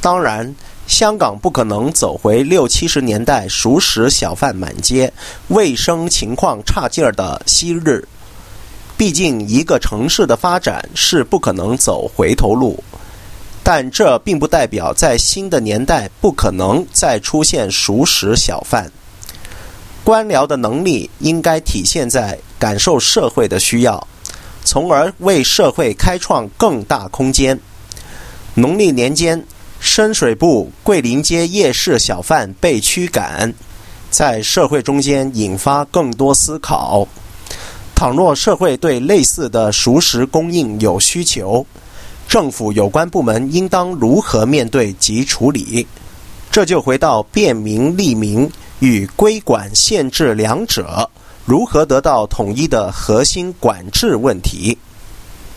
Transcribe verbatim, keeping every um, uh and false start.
当然，香港不可能走回六七十年代熟食小贩满街、卫生情况差劲儿的昔日。毕竟，一个城市的发展是不可能走回头路。但这并不代表在新的年代不可能再出现熟食小贩。官僚的能力应该体现在感受社会的需要，从而为社会开创更大空间。农历年间，深水埗桂林街夜市小贩被驱赶，在社会中间引发更多思考。倘若社会对类似的熟食供应有需求，政府有关部门应当如何面对及处理？这就回到便民利民与规管限制两者如何得到统一的核心管制问题。